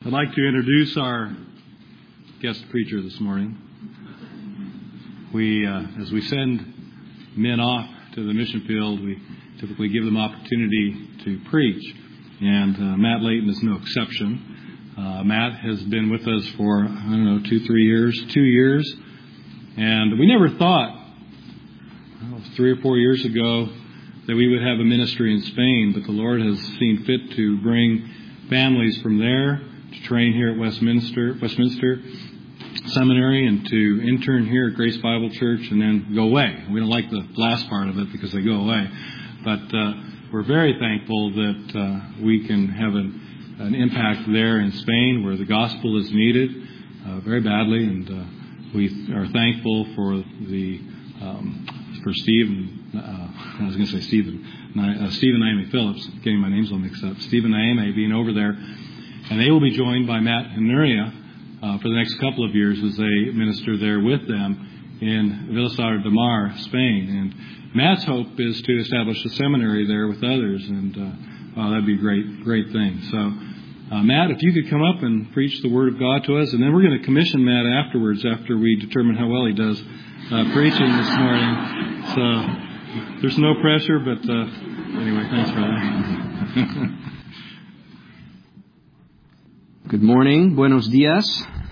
I'd like to introduce our guest preacher this morning. As we send men off to the mission field, we typically give them opportunity to preach. And Matt Layton is no exception. Matt has been with us for, 2 years. And we never thought, 3 or 4 years ago, that we would have a ministry in Spain. But the Lord has seen fit to bring families from there to train here at Westminster Seminary and to intern here at Grace Bible Church and then go away. We don't like the last part of it because they go away. But we're very thankful that we can have an impact there in Spain where the gospel is needed very badly. And we are thankful for Stephen Naime Phillips, getting my names all mixed up. Stephen Naime being over there. And they will be joined by Matt and Nuria for the next couple of years as they minister there with them in Vilasar de Mar, Spain. And Matt's hope is to establish a seminary there with others, and that'd be a great thing. So, Matt, if you could come up and preach the Word of God to us, and then we're going to commission Matt afterwards after we determine how well he does preaching this morning. So, there's no pressure, but anyway, thanks for that. Good morning. Buenos dias.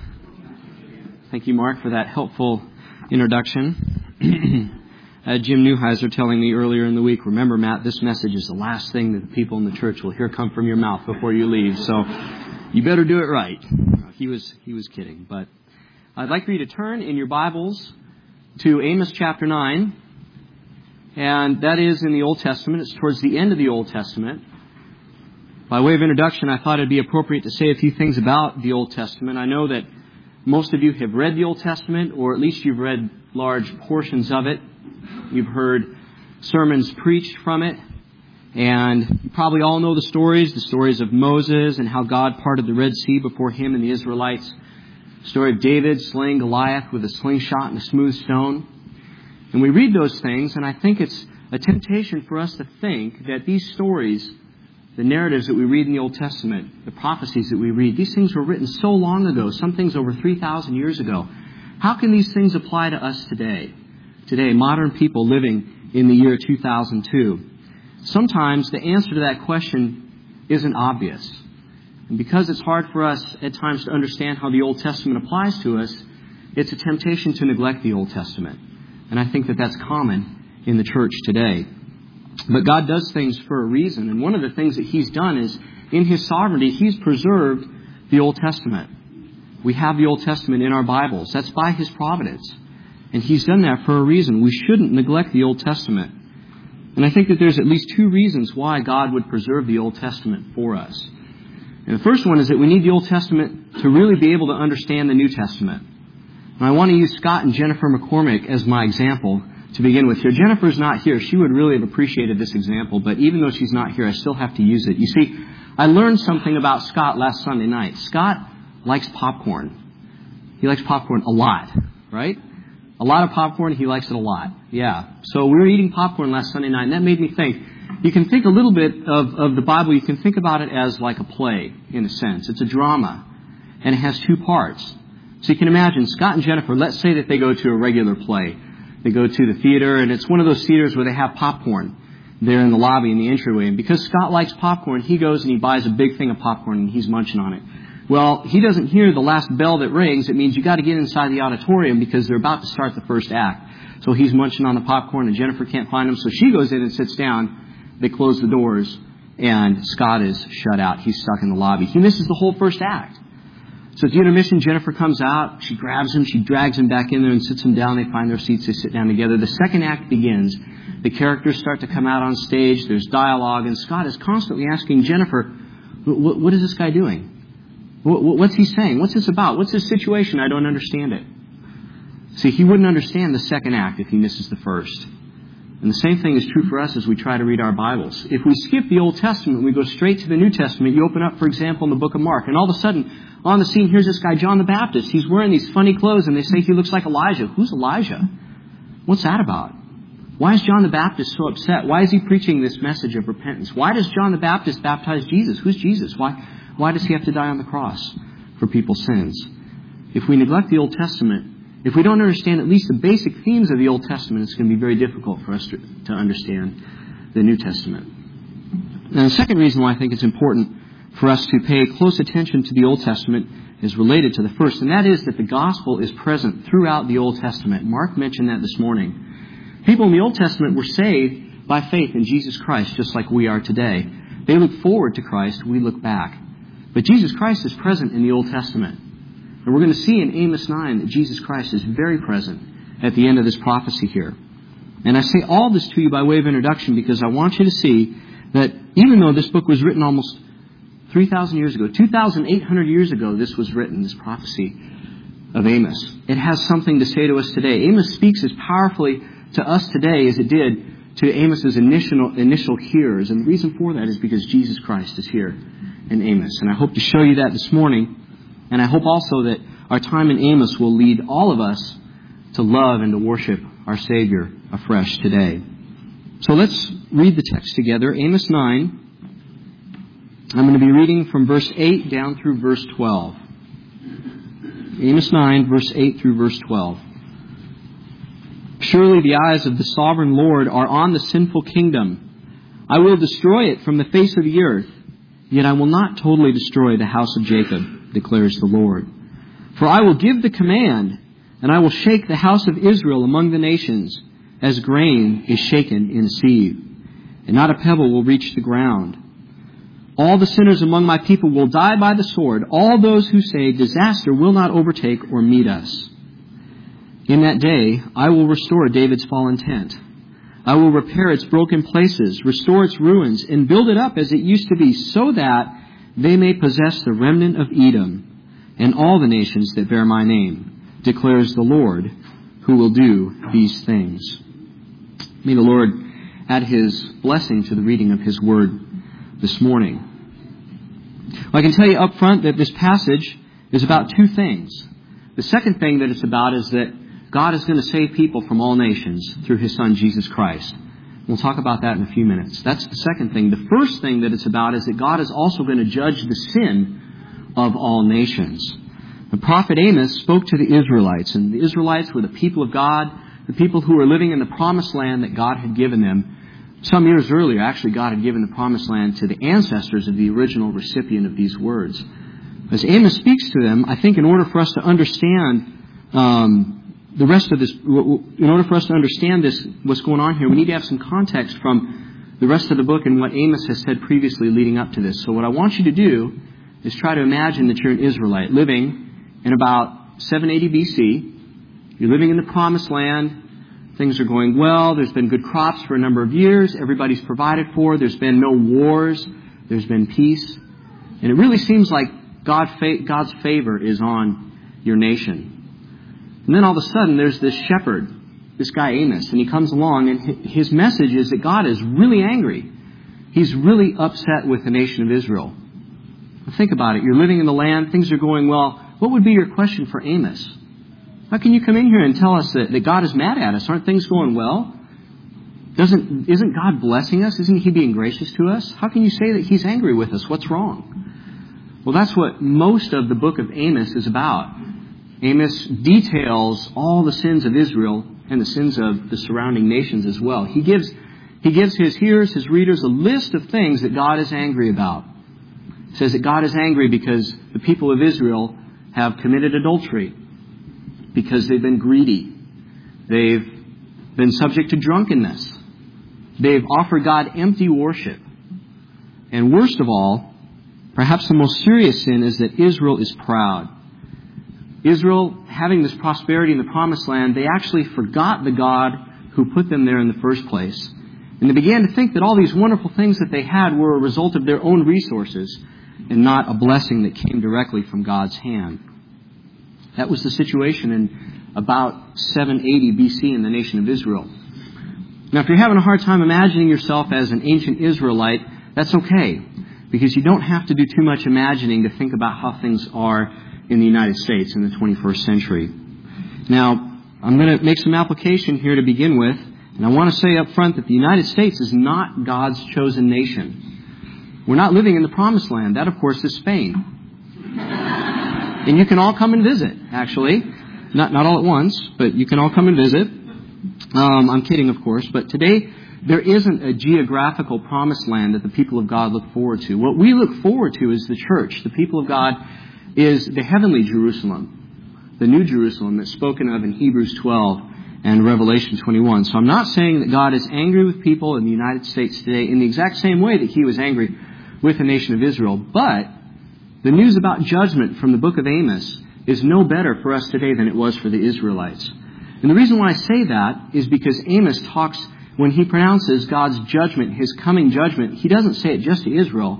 Thank you, Mark, for that helpful introduction. Jim Neuheiser telling me earlier in the week, remember, Matt, this message is the last thing that the people in the church will hear come from your mouth before you leave. So you better do it right. He was kidding. But I'd like for you to turn in your Bibles to Amos chapter 9. And that is in the Old Testament. It's towards the end of the Old Testament. By way of introduction, I thought it'd be appropriate to say a few things about the Old Testament. I know that most of you have read the Old Testament, or at least you've read large portions of it. You've heard sermons preached from it. And you probably all know the stories of Moses and how God parted the Red Sea before him and the Israelites. The story of David slaying Goliath with a slingshot and a smooth stone. And we read those things, and I think it's a temptation for us to think that these stories, the narratives that we read in the Old Testament, the prophecies that we read, these things were written so long ago, some things over 3,000 years ago. How can these things apply to us today? Today, modern people living in the year 2002. Sometimes the answer to that question isn't obvious. And because it's hard for us at times to understand how the Old Testament applies to us, it's a temptation to neglect the Old Testament. And I think that that's common in the church today. But God does things for a reason. And one of the things that He's done is, in His sovereignty, He's preserved the Old Testament. We have the Old Testament in our Bibles. That's by His providence. And He's done that for a reason. We shouldn't neglect the Old Testament. And I think that there's at least 2 reasons why God would preserve the Old Testament for us. And the first one is that we need the Old Testament to really be able to understand the New Testament. And I want to use Scott and Jennifer McCormick as my example to begin with here. Jennifer's not here. She would really have appreciated this example, but even though she's not here, I still have to use it. You see, I learned something about Scott last Sunday night. Scott likes popcorn. He likes popcorn a lot, right? A lot of popcorn, he likes it a lot. Yeah. So we were eating popcorn last Sunday night, and that made me think. You can think a little bit of the Bible, you can think about it as like a play, in a sense. It's a drama, and it has 2 parts. So you can imagine, Scott and Jennifer, let's say that they go to a regular play. They go to the theater, and it's one of those theaters where they have popcorn there in the lobby, in the entryway. And because Scott likes popcorn, he goes and he buys a big thing of popcorn, and he's munching on it. Well, he doesn't hear the last bell that rings. It means you got to get inside the auditorium because they're about to start the first act. So he's munching on the popcorn, and Jennifer can't find him. So she goes in and sits down. They close the doors, and Scott is shut out. He's stuck in the lobby. He misses the whole first act. So at the intermission, Jennifer comes out. She grabs him. She drags him back in there and sits him down. They find their seats. They sit down together. The second act begins. The characters start to come out on stage. There's dialogue. And Scott is constantly asking Jennifer, what is this guy doing? What's he saying? What's this about? What's this situation? I don't understand it. See, he wouldn't understand the second act if he misses the first. And the same thing is true for us as we try to read our Bibles. If we skip the Old Testament, we go straight to the New Testament. You open up, for example, in the book of Mark, and all of a sudden, on the scene, here's this guy, John the Baptist. He's wearing these funny clothes, and they say he looks like Elijah. Who's Elijah? What's that about? Why is John the Baptist so upset? Why is he preaching this message of repentance? Why does John the Baptist baptize Jesus? Who's Jesus? Why does he have to die on the cross? for people's sins. If we neglect the Old Testament, if we don't understand at least the basic themes of the Old Testament, it's going to be very difficult for us to understand the New Testament. Now, the second reason why I think it's important for us to pay close attention to the Old Testament is related to the first, and that is that the gospel is present throughout the Old Testament. Mark mentioned that this morning. People in the Old Testament were saved by faith in Jesus Christ, just like we are today. They look forward to Christ, we look back. But Jesus Christ is present in the Old Testament. And we're going to see in Amos 9 that Jesus Christ is very present at the end of this prophecy here. And I say all this to you by way of introduction because I want you to see that even though this book was written almost 3,000 years ago, 2,800 years ago, this was written, this prophecy of Amos. It has something to say to us today. Amos speaks as powerfully to us today as it did to Amos's initial hearers. And the reason for that is because Jesus Christ is here in Amos. And I hope to show you that this morning. And I hope also that our time in Amos will lead all of us to love and to worship our Savior afresh today. So let's read the text together. Amos 9. I'm going to be reading from verse 8 down through verse 12. Amos 9, verse 8 through verse 12. Surely the eyes of the sovereign Lord are on the sinful kingdom. I will destroy it from the face of the earth, yet I will not totally destroy the house of Jacob, declares the Lord. For I will give the command, and I will shake the house of Israel among the nations, as grain is shaken in a sieve, and not a pebble will reach the ground. All the sinners among my people will die by the sword, all those who say disaster will not overtake or meet us. In that day, I will restore David's fallen tent. I will repair its broken places, restore its ruins, and build it up as it used to be, so that they may possess the remnant of Edom and all the nations that bear my name, declares the Lord, who will do these things. May the Lord add His blessing to the reading of His Word this morning. Well, I can tell you up front that this passage is about two things. The second thing that it's about is that God is going to save people from all nations through His Son, Jesus Christ. We'll talk about that in a few minutes. That's the second thing. The first thing that it's about is that God is also going to judge the sin of all nations. The prophet Amos spoke to the Israelites, and the Israelites were the people of God, the people who were living in the promised land that God had given them. Some years earlier, actually, God had given the promised land to the ancestors of the original recipient of these words. As Amos speaks to them, I think in order for us to understand the rest of this, in order for us to understand this, what's going on here, we need to have some context from the rest of the book and what Amos has said previously leading up to this. So what I want you to do is try to imagine that you're an Israelite living in about 780 BC. You're living in the promised land. Things are going well. There's been good crops for a number of years. Everybody's provided for. There's been no wars. There's been peace. And it really seems like God's favor is on your nation. And then all of a sudden, there's this shepherd, this guy Amos, and he comes along, and his message is that God is really angry. He's really upset with the nation of Israel. Now think about it. You're living in the land. Things are going well. What would be your question for Amos? How can you come in here and tell us that God is mad at us? Aren't things going well? Isn't God blessing us? Isn't He being gracious to us? How can you say that He's angry with us? What's wrong? Well, that's what most of the book of Amos is about. Amos details all the sins of Israel and the sins of the surrounding nations as well. He gives his hearers, his readers, a list of things that God is angry about. He says that God is angry because the people of Israel have committed adultery, because they've been greedy. They've been subject to drunkenness. They've offered God empty worship. And worst of all, perhaps the most serious sin is that Israel is proud. Israel, having this prosperity in the promised land, they actually forgot the God who put them there in the first place. And they began to think that all these wonderful things that they had were a result of their own resources and not a blessing that came directly from God's hand. That was the situation in about 780 BC in the nation of Israel. Now, if you're having a hard time imagining yourself as an ancient Israelite, that's okay, because you don't have to do too much imagining to think about how things are in the United States in the 21st century. Now, I'm going to make some application here to begin with, and I want to say up front that the United States is not God's chosen nation. We're not living in the promised land. That, of course, is Spain. And you can all come and visit, actually. Not all at once, but you can all come and visit. I'm kidding, of course. But today, there isn't a geographical promised land that the people of God look forward to. What we look forward to is the church. The people of God is the heavenly Jerusalem, the new Jerusalem that's spoken of in Hebrews 12 and Revelation 21. So I'm not saying that God is angry with people in the United States today in the exact same way that He was angry with the nation of Israel. But the news about judgment from the book of Amos is no better for us today than it was for the Israelites. And the reason why I say that is because Amos talks, when he pronounces God's judgment, His coming judgment, he doesn't say it just to Israel.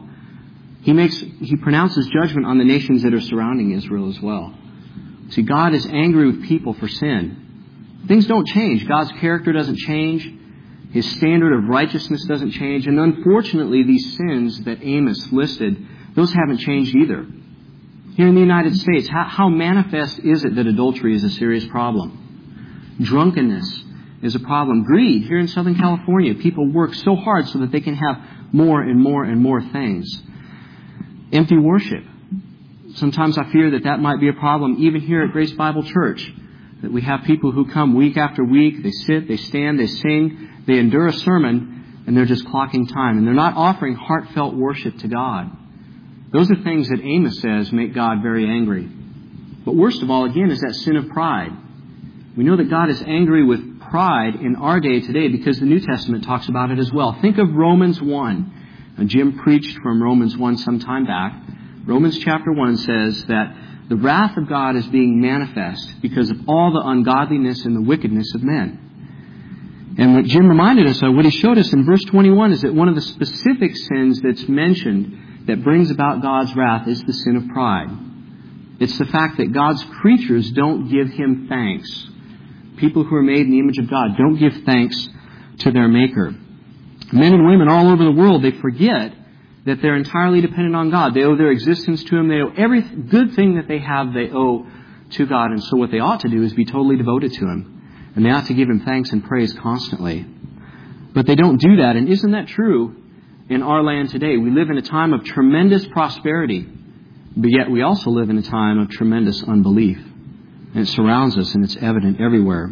He pronounces judgment on the nations that are surrounding Israel as well. See, God is angry with people for sin. Things don't change. God's character doesn't change. His standard of righteousness doesn't change. And unfortunately, these sins that Amos listed, those haven't changed either. Here in the United States, how manifest is it that adultery is a serious problem? Drunkenness is a problem. Greed. Here in Southern California, people work so hard so that they can have more and more and more things. Empty worship. Sometimes I fear that might be a problem even here at Grace Bible Church. That we have people who come week after week, they sit, they stand, they sing, they endure a sermon, and they're just clocking time. And they're not offering heartfelt worship to God. Those are things that Amos says make God very angry. But worst of all, again, is that sin of pride. We know that God is angry with pride in our day today because the New Testament talks about it as well. Think of Romans 1. Now, Jim preached from Romans 1 some time back. Romans chapter 1 says that the wrath of God is being manifest because of all the ungodliness and the wickedness of men. And what Jim reminded us of, what he showed us in verse 21, is that one of the specific sins that's mentioned that brings about God's wrath is the sin of pride. It's the fact that God's creatures don't give Him thanks. People who are made in the image of God don't give thanks to their Maker. Men and women all over the world, they forget that they're entirely dependent on God. They owe their existence to Him. They owe every good thing that they have, they owe to God. And so what they ought to do is be totally devoted to Him. And they ought to give Him thanks and praise constantly. But they don't do that. And isn't that true in our land today? We live in a time of tremendous prosperity. But yet we also live in a time of tremendous unbelief. And it surrounds us and it's evident everywhere.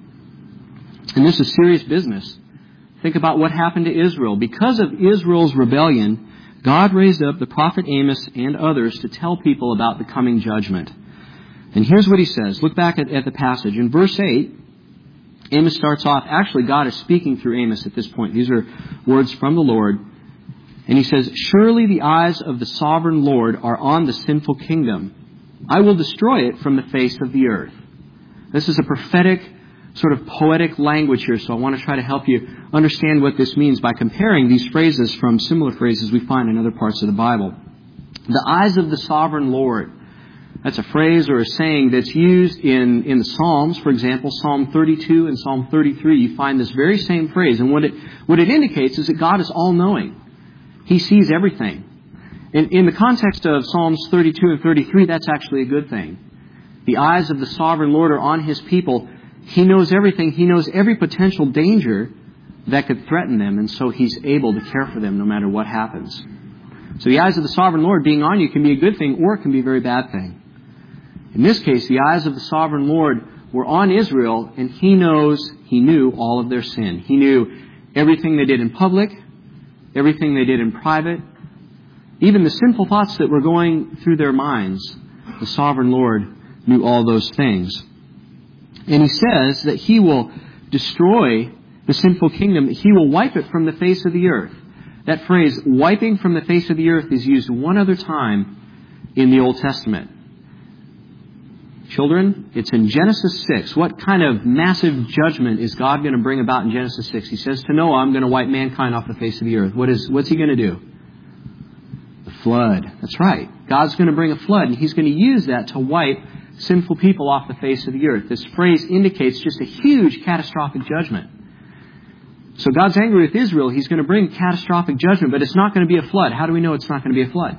And this is serious business. Think about what happened to Israel. Because of Israel's rebellion, God raised up the prophet Amos and others to tell people about the coming judgment. And here's what he says. Look back at the passage. In verse 8, Amos starts off. Actually, God is speaking through Amos at this point. These are words from the Lord. And he says, "Surely the eyes of the sovereign Lord are on the sinful kingdom. I will destroy it from the face of the earth." This is a prophetic, sort of poetic language here, so I want to try to help you understand what this means by comparing these phrases from similar phrases we find in other parts of the Bible. The eyes of the sovereign Lord. That's a phrase or a saying that's used in the Psalms. For example, Psalm 32 and Psalm 33, you find this very same phrase. And what it indicates is that God is all-knowing. He sees everything. In the context of Psalms 32 and 33, that's actually a good thing. The eyes of the sovereign Lord are on His people. He knows everything. He knows every potential danger that could threaten them, and so He's able to care for them no matter what happens. So the eyes of the sovereign Lord being on you can be a good thing or it can be a very bad thing. In this case, the eyes of the sovereign Lord were on Israel, and He knew all of their sin. He knew everything they did in public, everything they did in private, even the sinful thoughts that were going through their minds. The sovereign Lord knew all those things. And He says that He will destroy the sinful kingdom. He will wipe it from the face of the earth. That phrase, wiping from the face of the earth, is used one other time in the Old Testament. Children, it's in Genesis 6. What kind of massive judgment is God going to bring about in Genesis 6? He says to Noah, "I'm going to wipe mankind off the face of the earth." What's He going to do? The flood. That's right. God's going to bring a flood, and He's going to use that to wipe sinful people off the face of the earth. This phrase indicates just a huge catastrophic judgment. So God's angry with Israel. He's going to bring catastrophic judgment, but it's not going to be a flood. How do we know it's not going to be a flood?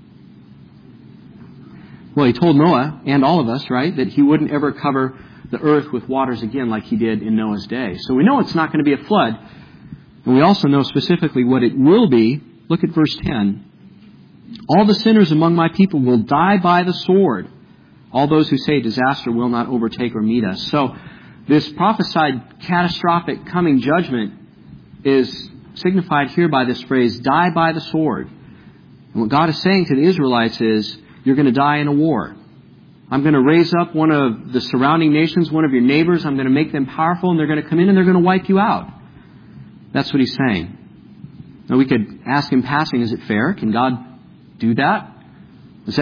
Well, He told Noah and all of us, right, that He wouldn't ever cover the earth with waters again like He did in Noah's day. So we know it's not going to be a flood. And we also know specifically what it will be. Look at verse 10. "All the sinners among my people will die by the sword. All those who say disaster will not overtake or meet us. So this prophesied catastrophic coming judgment is signified here by this phrase, die by the sword. And what God is saying to the Israelites is, you're going to die in a war. I'm going to raise up one of the surrounding nations, one of your neighbors. I'm going to make them powerful, and they're going to come in and they're going to wipe you out. That's what he's saying. Now we could ask in passing, is it fair? Can God do that? Is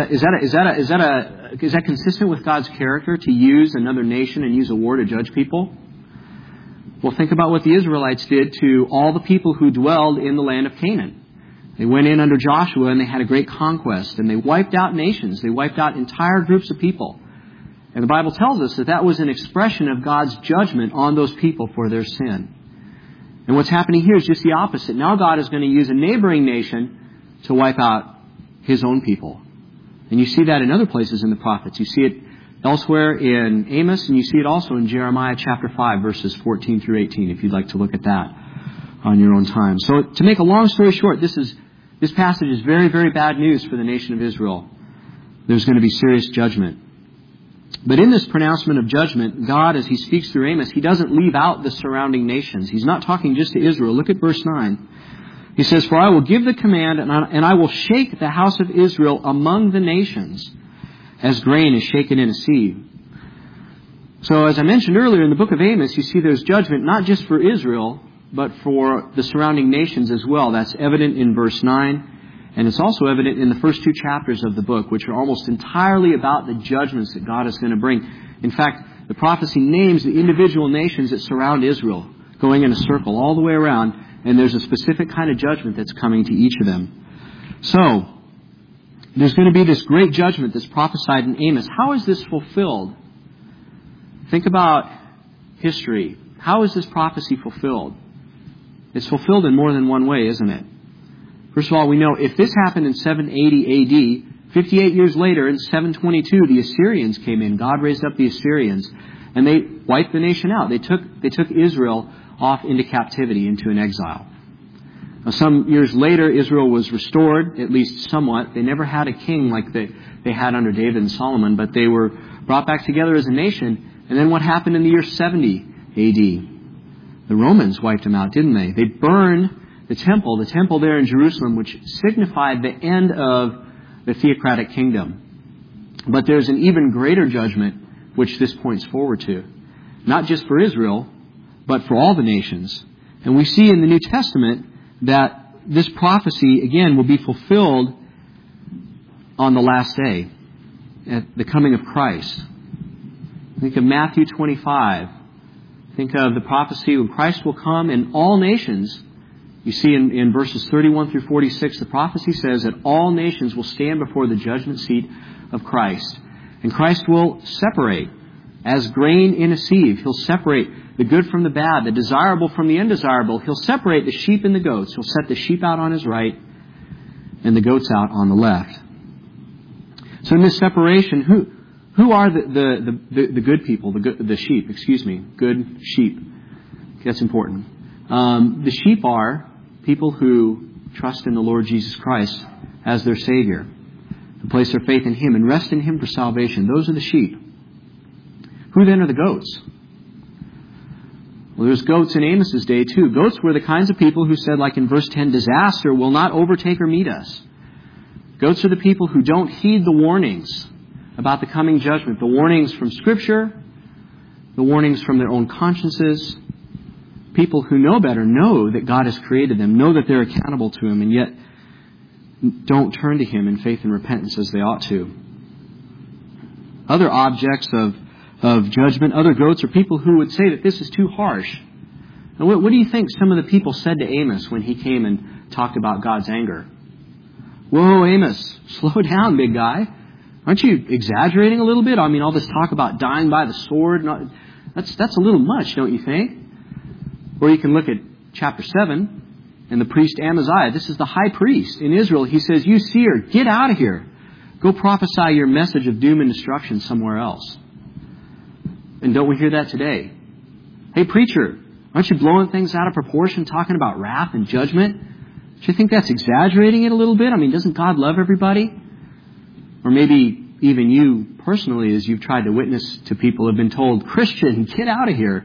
that consistent with God's character to use another nation and use a war to judge people? Well, think about what the Israelites did to all the people who dwelled in the land of Canaan. They went in under Joshua and they had a great conquest, and they wiped out nations. They wiped out entire groups of people. And the Bible tells us that that was an expression of God's judgment on those people for their sin. And what's happening here is just the opposite. Now God is going to use a neighboring nation to wipe out His own people. And you see that in other places in the prophets. You see it elsewhere in Amos, and you see it also in Jeremiah chapter 5, verses 14 through 18, if you'd like to look at that on your own time. So to make a long story short, this passage is very, very bad news for the nation of Israel. There's going to be serious judgment. But in this pronouncement of judgment, God, as He speaks through Amos, He doesn't leave out the surrounding nations. He's not talking just to Israel. Look at verse 9. He says, "For I will give the command, and I will shake the house of Israel among the nations, as grain is shaken in a sieve." So as I mentioned earlier, in the book of Amos, you see there's judgment not just for Israel, but for the surrounding nations as well. That's evident in verse 9. And it's also evident in the first two chapters of the book, which are almost entirely about the judgments that God is going to bring. In fact, the prophecy names the individual nations that surround Israel, going in a circle all the way around, and there's a specific kind of judgment that's coming to each of them. So, there's going to be this great judgment that's prophesied in Amos. How is this fulfilled? Think about history. How is this prophecy fulfilled? It's fulfilled in more than one way, isn't it? First of all, we know if this happened in 780 AD, 58 years later in 722, the Assyrians came in. God raised up the Assyrians, and they wiped the nation out. They took Israel off into captivity, into an exile. Now, some years later, Israel was restored, at least somewhat. They never had a king like they had under David and Solomon, but they were brought back together as a nation. And then what happened in the year 70 AD? The Romans wiped them out, didn't they? They burned the temple there in Jerusalem, which signified the end of the theocratic kingdom. But there's an even greater judgment which this points forward to. Not just for Israel, but for all the nations. And we see in the New Testament that this prophecy, again, will be fulfilled on the last day, at the coming of Christ. Think of Matthew 25. Think of the prophecy when Christ will come and all nations. You see in verses 31 through 46, the prophecy says that all nations will stand before the judgment seat of Christ. And Christ will separate as grain in a sieve. He'll separate the good from the bad, the desirable from the undesirable. He'll separate the sheep and the goats. He'll set the sheep out on His right and the goats out on the left. So in this separation, who are the good people, the sheep, good sheep? That's important. The sheep are people who trust in the Lord Jesus Christ as their Savior, who place their faith in Him and rest in Him for salvation. Those are the sheep. Who then are the goats? Well, there's goats in Amos's day too. Goats were the kinds of people who said, like in verse 10, disaster will not overtake or meet us. Goats are the people who don't heed the warnings about the coming judgment. The warnings from Scripture, the warnings from their own consciences. People who know better know that God has created them, know that they're accountable to Him, and yet don't turn to Him in faith and repentance as they ought to. Other objects of judgment, other goats, are people who would say that this is too harsh. And what do you think some of the people said to Amos when he came and talked about God's anger? Whoa, Amos, slow down, big guy. Aren't you exaggerating a little bit? I mean, all this talk about dying by the sword, that's a little much, don't you think? Or you can look at chapter 7 and the priest Amaziah. This is the high priest in Israel. He says, you seer, get out of here. Go prophesy your message of doom and destruction somewhere else. And don't we hear that today? Hey, preacher, aren't you blowing things out of proportion, talking about wrath and judgment? Do you think that's exaggerating it a little bit? I mean, doesn't God love everybody? Or maybe even you personally, as you've tried to witness to people, have been told, Christian, get out of here.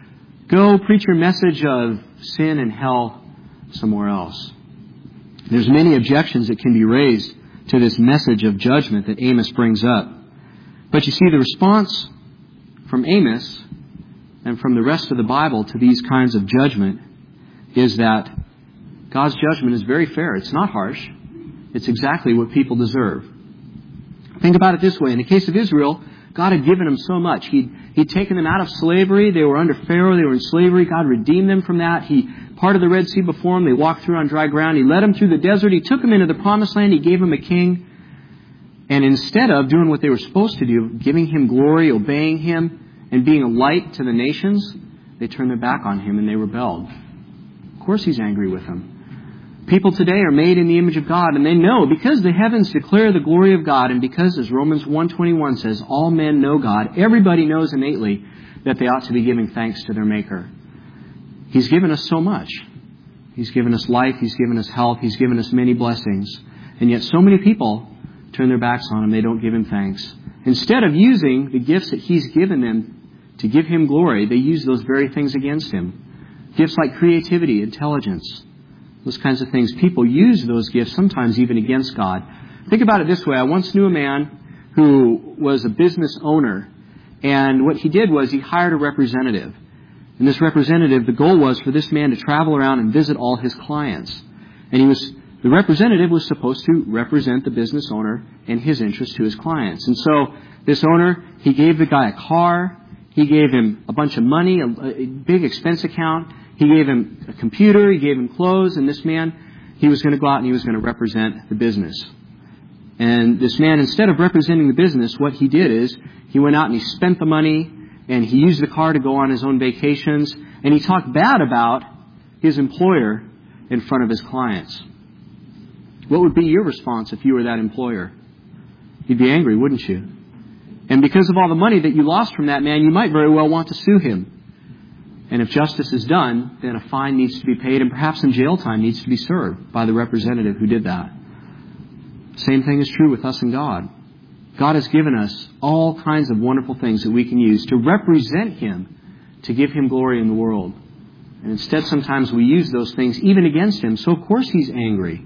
Go preach your message of sin and hell somewhere else. There's many objections that can be raised to this message of judgment that Amos brings up. But you see, the response from Amos and from the rest of the Bible to these kinds of judgment is that God's judgment is very fair. It's not harsh. It's exactly what people deserve. Think about it this way. In the case of Israel, God had given them so much. He'd taken them out of slavery. They were under Pharaoh. They were in slavery. God redeemed them from that. He parted the Red Sea before them. They walked through on dry ground. He led them through the desert. He took them into the promised land. He gave them a king. And instead of doing what they were supposed to do, giving Him glory, obeying Him, and being a light to the nations, they turned their back on Him and they rebelled. Of course He's angry with them. People today are made in the image of God, and they know because the heavens declare the glory of God, and because, as Romans 1:21 says, all men know God, everybody knows innately that they ought to be giving thanks to their Maker. He's given us so much. He's given us life. He's given us health. He's given us many blessings. And yet so many people turn their backs on Him. They don't give Him thanks. Instead of using the gifts that He's given them to give Him glory, they use those very things against Him. Gifts like creativity, intelligence, those kinds of things. People use those gifts sometimes even against God. Think about it this way. I once knew a man who was a business owner, and what he did was he hired a representative. And this representative, the goal was for this man to travel around and visit all his clients. And the representative was supposed to represent the business owner and his interest to his clients. And so this owner, he gave the guy a car, he gave him a bunch of money, a big expense account, he gave him a computer, he gave him clothes, and this man, he was going to go out and he was going to represent the business. And this man, instead of representing the business, what he did is he went out and he spent the money, and he used the car to go on his own vacations, and he talked bad about his employer in front of his clients. What would be your response if you were that employer? You'd be angry, wouldn't you? And because of all the money that you lost from that man, you might very well want to sue him. And if justice is done, then a fine needs to be paid, and perhaps some jail time needs to be served by the representative who did that. Same thing is true with us and God. God has given us all kinds of wonderful things that we can use to represent Him, to give Him glory in the world. And instead, sometimes we use those things even against Him, so of course He's angry.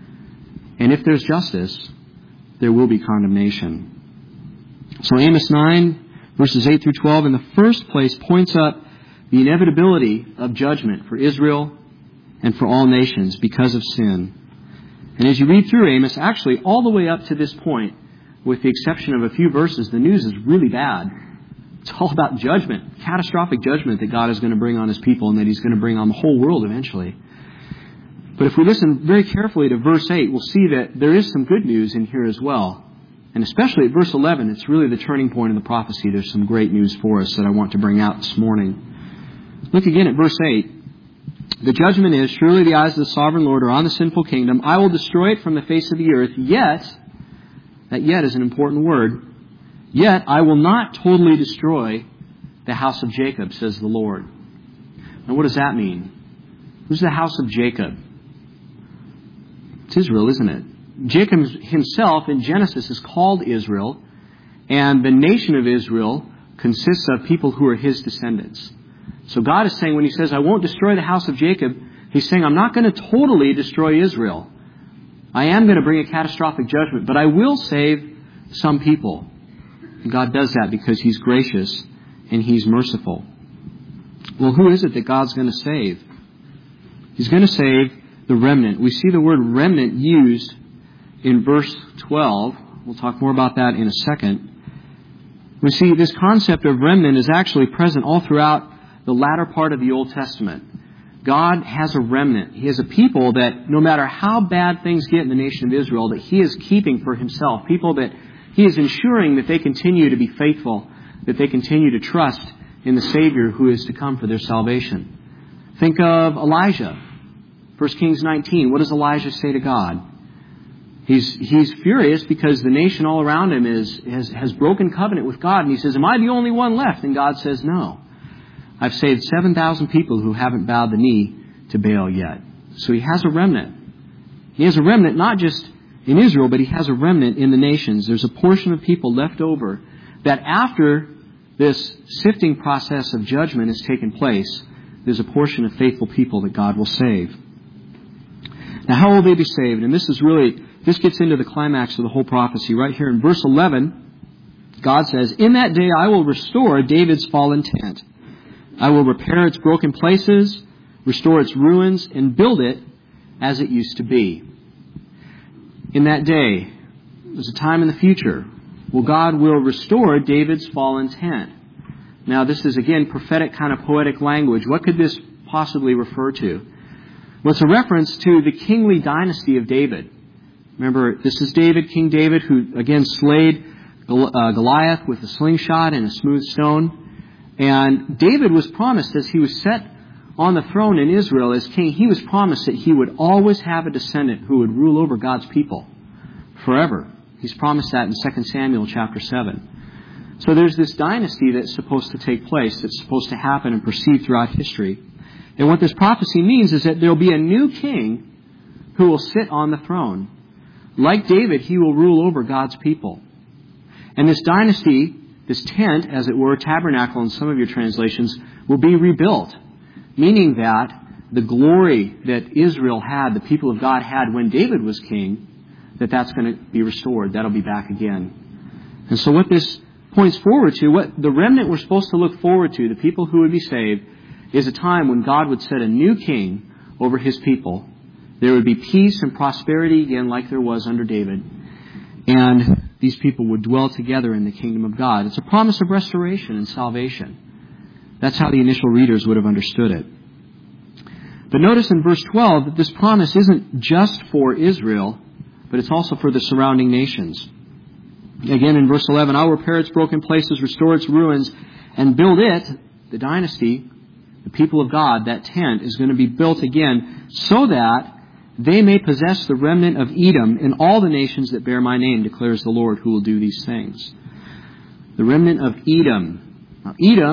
And if there's justice, there will be condemnation. So Amos 9, verses 8 through 12, in the first place, points up the inevitability of judgment for Israel and for all nations because of sin. And as you read through Amos, actually all the way up to this point, with the exception of a few verses, the news is really bad. It's all about judgment, catastrophic judgment that God is going to bring on His people and that He's going to bring on the whole world eventually. But if we listen very carefully to verse 8, we'll see that there is some good news in here as well. And especially at verse 11, it's really the turning point in the prophecy. There's some great news for us that I want to bring out this morning. Look again at verse 8. The judgment is, surely the eyes of the sovereign Lord are on the sinful kingdom. I will destroy it from the face of the earth. Yet, that yet is an important word. Yet I will not totally destroy the house of Jacob, says the Lord. Now what does that mean? Who's the house of Jacob? It's Israel, isn't it? Jacob himself in Genesis is called Israel, and the nation of Israel consists of people who are his descendants. So God is saying, when He says, I won't destroy the house of Jacob, He's saying, I'm not going to totally destroy Israel. I am going to bring a catastrophic judgment, but I will save some people. And God does that because He's gracious and He's merciful. Well, who is it that God's going to save? He's going to save the remnant. We see the word remnant used in verse 12. We'll talk more about that in a second. We see this concept of remnant is actually present all throughout the latter part of the Old Testament. God has a remnant. He has a people that no matter how bad things get in the nation of Israel, that He is keeping for Himself. People that He is ensuring that they continue to be faithful, that they continue to trust in the Savior who is to come for their salvation. Think of Elijah. 1 Kings 19. What does Elijah say to God? He's furious because the nation all around him has broken covenant with God. And he says, am I the only one left? And God says, no. I've saved 7,000 people who haven't bowed the knee to Baal yet. So He has a remnant. He has a remnant not just in Israel, but He has a remnant in the nations. There's a portion of people left over that after this sifting process of judgment has taken place, there's a portion of faithful people that God will save. Now, how will they be saved? And this gets into the climax of the whole prophecy. Right here in verse 11, God says, "In that day I will restore David's fallen tent. I will repair its broken places, restore its ruins, and build it as it used to be." In that day, there's a time in the future where God will restore David's fallen tent. Now, this is, again, prophetic kind of poetic language. What could this possibly refer to? Well, it's a reference to the kingly dynasty of David. Remember, this is David, King David, who, again, slayed Goliath with a slingshot and a smooth stone. And David was promised, as he was set on the throne in Israel as king, he was promised that he would always have a descendant who would rule over God's people forever. He's promised that in 2 Samuel chapter 7. So there's this dynasty that's supposed to take place, that's supposed to happen and proceed throughout history. And what this prophecy means is that there will be a new king who will sit on the throne. Like David, he will rule over God's people. And this dynasty, this tent, as it were, tabernacle in some of your translations, will be rebuilt. Meaning that the glory that Israel had, the people of God had when David was king, that's going to be restored. That'll be back again. And so what this points forward to, what the remnant we're supposed to look forward to, the people who would be saved, is a time when God would set a new king over His people. There would be peace and prosperity again like there was under David. And these people would dwell together in the kingdom of God. It's a promise of restoration and salvation. That's how the initial readers would have understood it. But notice in verse 12 that this promise isn't just for Israel, but it's also for the surrounding nations. Again, in verse 11, "I will repair its broken places, restore its ruins, and build it," the dynasty, the people of God, that tent is going to be built again, "so that they may possess the remnant of Edom in all the nations that bear my name, declares the Lord, who will do these things." The remnant of Edom. Now,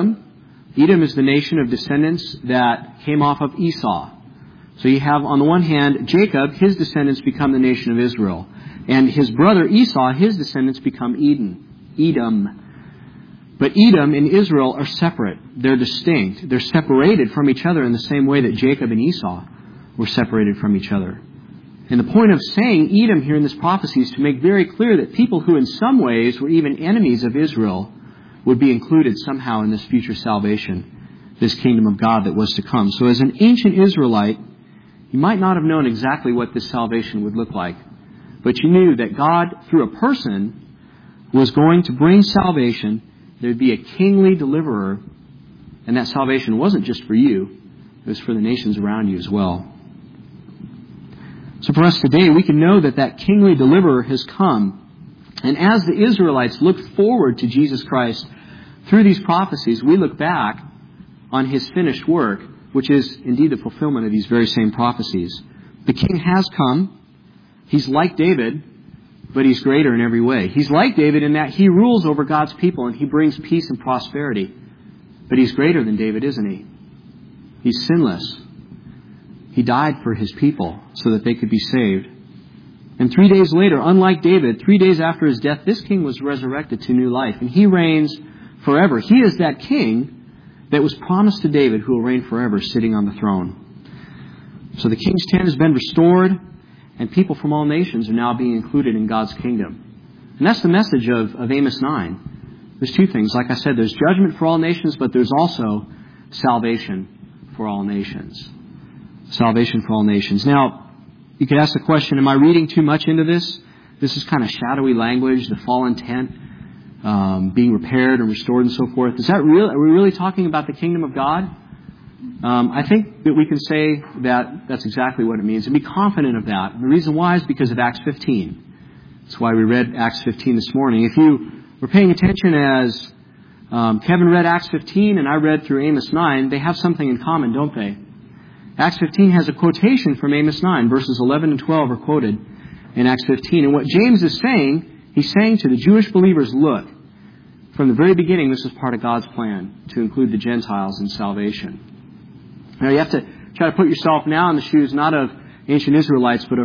Edom is the nation of descendants that came off of Esau. So you have, on the one hand, Jacob, his descendants become the nation of Israel. And his brother Esau, his descendants become Edom. But Edom and Israel are separate. They're distinct. They're separated from each other in the same way that Jacob and Esau were separated from each other. And the point of saying Edom here in this prophecy is to make very clear that people who in some ways were even enemies of Israel would be included somehow in this future salvation, this kingdom of God that was to come. So as an ancient Israelite, you might not have known exactly what this salvation would look like. But you knew that God, through a person, was going to bring salvation. There would be a kingly deliverer. And that salvation wasn't just for you. It was for the nations around you as well. So for us today, we can know that that kingly deliverer has come. And as the Israelites look forward to Jesus Christ through these prophecies, we look back on His finished work, which is indeed the fulfillment of these very same prophecies. The King has come. He's like David, but He's greater in every way. He's like David in that He rules over God's people and He brings peace and prosperity. But He's greater than David, isn't He? He's sinless. He died for His people so that they could be saved. And 3 days later, unlike David, 3 days after his death, this king was resurrected to new life. And He reigns forever. He is that king that was promised to David who will reign forever sitting on the throne. So the king's tent has been restored, and people from all nations are now being included in God's kingdom. And that's the message of Amos 9. There's two things. Like I said, there's judgment for all nations, but there's also salvation for all nations. Salvation for all nations. Now, you could ask the question, am I reading too much into this? This is kind of shadowy language, the fallen tent, being repaired and restored and so forth. Is that real? Are we really talking about the kingdom of God? I think that we can say that that's exactly what it means and be confident of that. And the reason why is because of Acts 15. That's why we read Acts 15 this morning. If you were paying attention as Kevin read Acts 15 and I read through Amos 9, they have something in common, don't they? Acts 15 has a quotation from Amos 9. Verses 11 and 12 are quoted in Acts 15. And what James is saying, he's saying to the Jewish believers, look, from the very beginning, this is part of God's plan to include the Gentiles in salvation. Now, you have to try to put yourself now in the shoes not of ancient Israelites, but of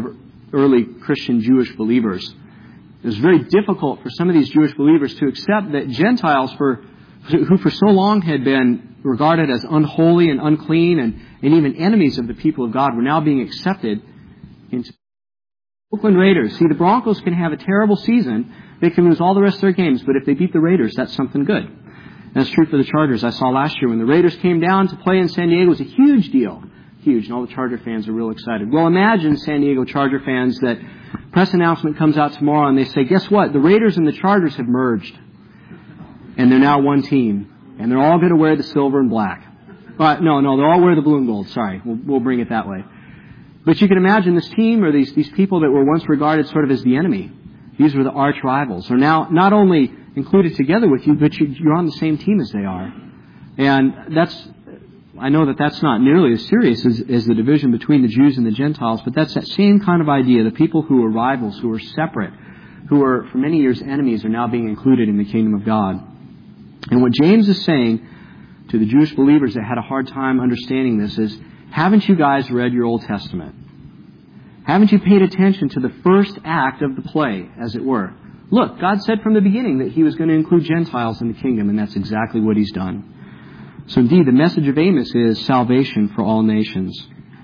early Christian Jewish believers. It was very difficult for some of these Jewish believers to accept that Gentiles who for so long had been regarded as unholy and unclean and even enemies of the people of God were now being accepted into Oakland Raiders. See, the Broncos can have a terrible season. They can lose all the rest of their games, but if they beat the Raiders, that's something good. And that's true for the Chargers. I saw last year when the Raiders came down to play in San Diego, it was a huge deal. Huge. And all the Charger fans are real excited. Well, imagine, San Diego Charger fans, that press announcement comes out tomorrow and they say, guess what? The Raiders and the Chargers have merged. And they're now one team. And they're all going to wear the silver and black. No, they'll all wear the blue and gold. Sorry, we'll bring it that way. But you can imagine this team, or these people that were once regarded sort of as the enemy. These were the arch rivals. Are now not only included together with you, but you're on the same team as they are. And I know that that's not nearly as serious as the division between the Jews and the Gentiles, but that's that same kind of idea. The people who were rivals, who were separate, who were for many years enemies, are now being included in the kingdom of God. And what James is saying to the Jewish believers that had a hard time understanding this is, haven't you guys read your Old Testament? Haven't you paid attention to the first act of the play, as it were? Look, God said from the beginning that He was going to include Gentiles in the kingdom, and that's exactly what He's done. So indeed, the message of Amos is salvation for all nations.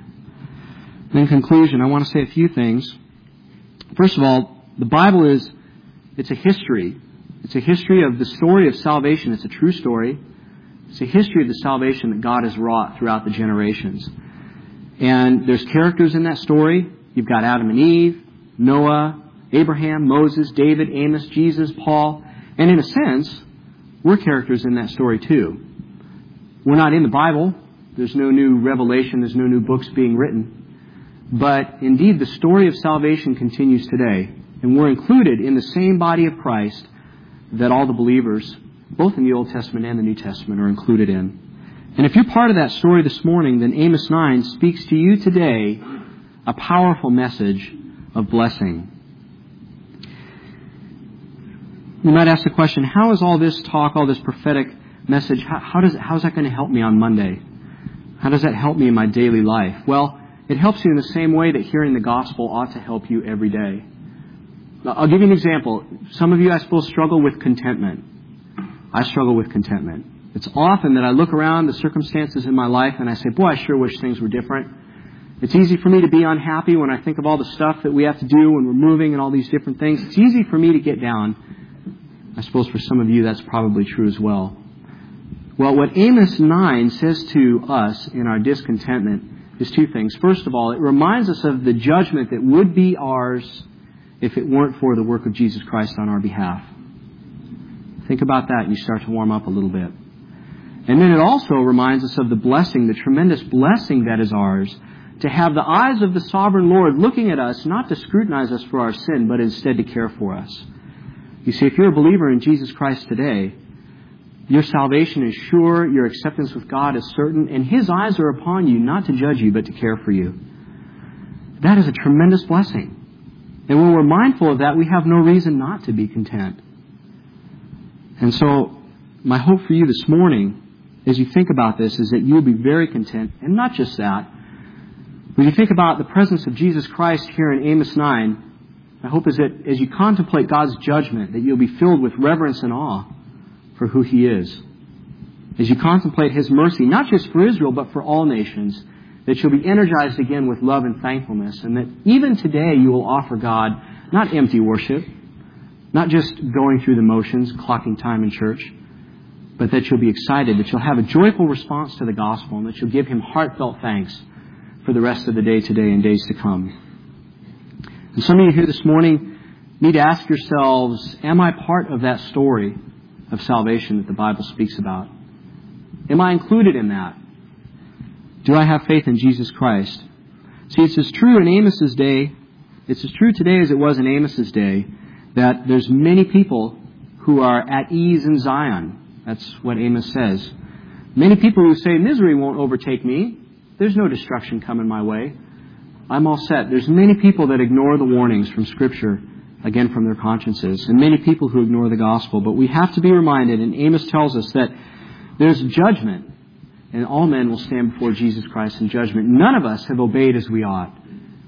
And in conclusion, I want to say a few things. First of all, the Bible it's a history. It's a history of the story of salvation. It's a true story. It's a history of the salvation that God has wrought throughout the generations. And there's characters in that story. You've got Adam and Eve, Noah, Abraham, Moses, David, Amos, Jesus, Paul. And in a sense, we're characters in that story too. We're not in the Bible. There's no new revelation. There's no new books being written. But indeed, the story of salvation continues today. And we're included in the same body of Christ that all the believers, both in the Old Testament and the New Testament, are included in. And if you're part of that story this morning, then Amos 9 speaks to you today a powerful message of blessing. You might ask the question, how is all this talk, all this prophetic message, how's that going to help me on Monday? How does that help me in my daily life? Well, it helps you in the same way that hearing the gospel ought to help you every day. I'll give you an example. Some of you, I suppose, struggle with contentment. I struggle with contentment. It's often that I look around the circumstances in my life and I say, boy, I sure wish things were different. It's easy for me to be unhappy when I think of all the stuff that we have to do when we're moving and all these different things. It's easy for me to get down. I suppose for some of you that's probably true as well. Well, what Amos 9 says to us in our discontentment is two things. First of all, it reminds us of the judgment that would be ours if it weren't for the work of Jesus Christ on our behalf. Think about that and you start to warm up a little bit. And then it also reminds us of the blessing, the tremendous blessing that is ours, to have the eyes of the sovereign Lord looking at us, not to scrutinize us for our sin, but instead to care for us. You see, if you're a believer in Jesus Christ today, your salvation is sure, your acceptance with God is certain, and His eyes are upon you, not to judge you, but to care for you. That is a tremendous blessing. And when we're mindful of that, we have no reason not to be content. And so, my hope for you this morning, as you think about this, is that you'll be very content. And not just that. When you think about the presence of Jesus Christ here in Amos 9, my hope is that as you contemplate God's judgment, that you'll be filled with reverence and awe for who He is. As you contemplate His mercy, not just for Israel, but for all nations, that you'll be energized again with love and thankfulness, and that even today you will offer God not empty worship, not just going through the motions, clocking time in church, but that you'll be excited, that you'll have a joyful response to the gospel, and that you'll give Him heartfelt thanks for the rest of the day today and days to come. And some of you here this morning need to ask yourselves, am I part of that story of salvation that the Bible speaks about? Am I included in that? Do I have faith in Jesus Christ? See, it's as true in Amos's day, it's as true today as it was in Amos's day, that there's many people who are at ease in Zion. That's what Amos says. Many people who say, misery won't overtake me. There's no destruction coming my way. I'm all set. There's many people that ignore the warnings from Scripture, again from their consciences, and many people who ignore the gospel. But we have to be reminded, and Amos tells us that there's judgment, and all men will stand before Jesus Christ in judgment. None of us have obeyed as we ought.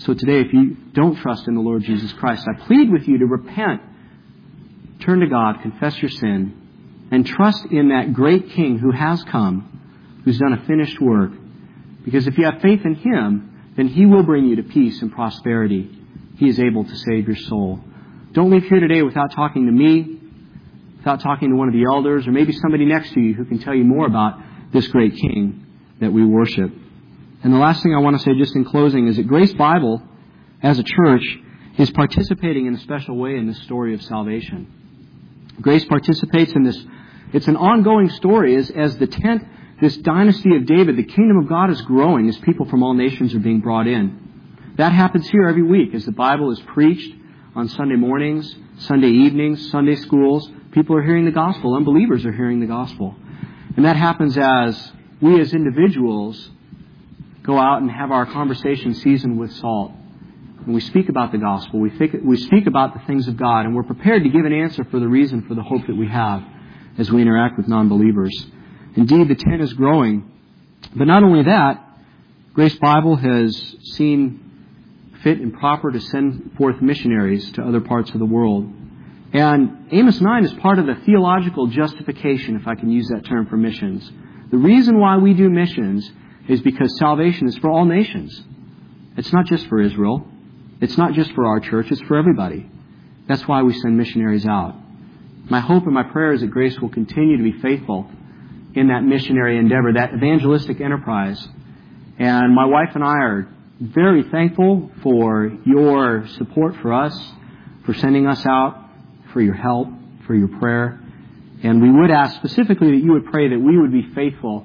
So today, if you don't trust in the Lord Jesus Christ, I plead with you to repent, turn to God, confess your sin, and trust in that great King who has come, who's done a finished work. Because if you have faith in Him, then He will bring you to peace and prosperity. He is able to save your soul. Don't leave here today without talking to me, without talking to one of the elders, or maybe somebody next to you who can tell you more about this great King that we worship. And the last thing I want to say just in closing is that Grace Bible, as a church, is participating in a special way in this story of salvation. Grace participates in this. It's an ongoing story as the tent, this dynasty of David, the kingdom of God is growing as people from all nations are being brought in. That happens here every week as the Bible is preached on Sunday mornings, Sunday evenings, Sunday schools. People are hearing the gospel. Unbelievers are hearing the gospel. And that happens as we as individuals go out and have our conversation seasoned with salt. And we speak about the gospel. We speak about the things of God. And we're prepared to give an answer for the reason for the hope that we have as we interact with non-believers. Indeed, the tent is growing. But not only that, Grace Bible has seen fit and proper to send forth missionaries to other parts of the world. And Amos 9 is part of the theological justification, if I can use that term, for missions. The reason why we do missions is because salvation is for all nations. It's not just for Israel. It's not just for our church. It's for everybody. That's why we send missionaries out. My hope and my prayer is that Grace will continue to be faithful in that missionary endeavor, that evangelistic enterprise. And my wife and I are very thankful for your support for us, for sending us out, for your help, for your prayer. And we would ask specifically that you would pray that we would be faithful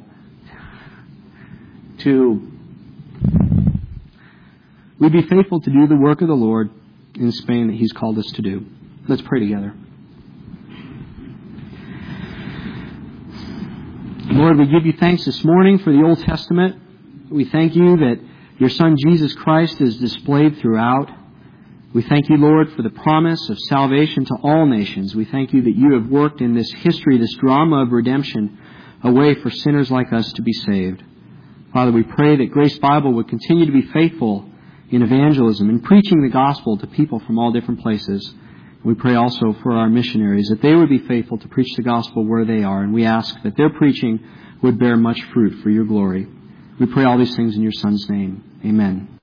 to do the work of the Lord in Spain that He's called us to do. Let's pray together. Lord, we give you thanks this morning for the Old Testament. We thank you that your Son Jesus Christ is displayed throughout. We thank you, Lord, for the promise of salvation to all nations. We thank you that you have worked in this history, this drama of redemption, a way for sinners like us to be saved. Father, we pray that Grace Bible would continue to be faithful in evangelism and preaching the gospel to people from all different places. We pray also for our missionaries, that they would be faithful to preach the gospel where they are. And we ask that their preaching would bear much fruit for your glory. We pray all these things in your Son's name. Amen.